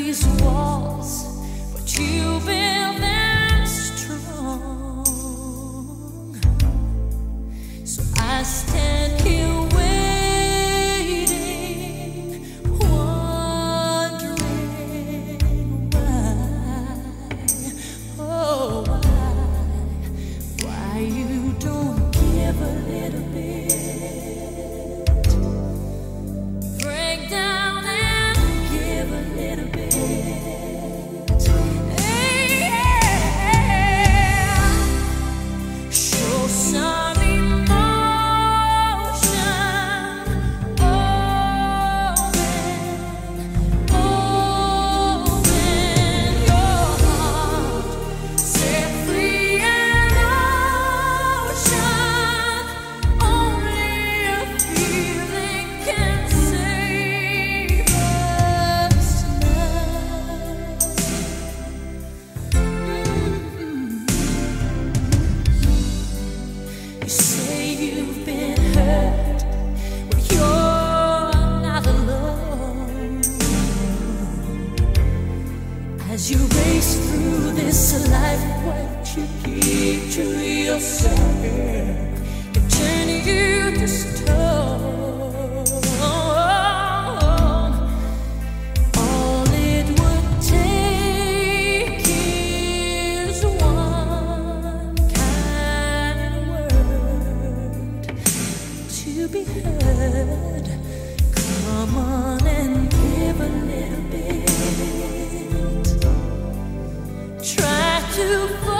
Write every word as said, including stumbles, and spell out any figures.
these walls, but you build them strong. So I stand here waiting, wondering why, oh why, why you don't give a little bit, break down and give a little bit. Hey, yeah. Show some emotion, open, open your heart, set free an ocean. Only a feeling can save us tonight. You say you've been hurt, but you're not alone. As you race through this life, what you keep to yourself can turn you to stone. All it would take is one kind word to be heard. Come on and give a little bit. Try to